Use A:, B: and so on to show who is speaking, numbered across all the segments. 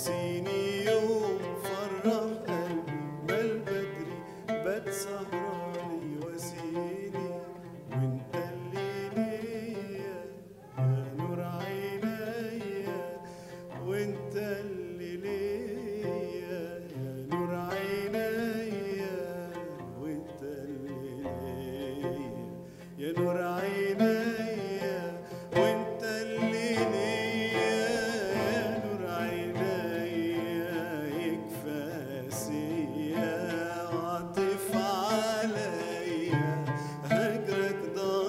A: ونسيني يوم فرح قلبي ما البدري بات سهران يواسيني وانت اللي ليا يا نور عينيا وانت اللي ليا يا نور عينيا وانت اللي ليا يا نور عينيا وانت اللي ليا يا نور عينيا يكفى سيا عاطف عليا هجرك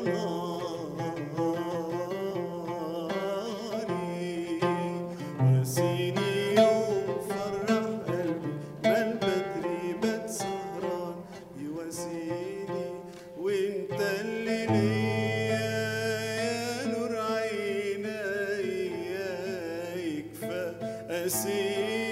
A: ضناني ونسيني يوم فرح قلبي ما البدري بات سهران يواسيني وانت اللي ليا يا نور عينيا يكفى أسير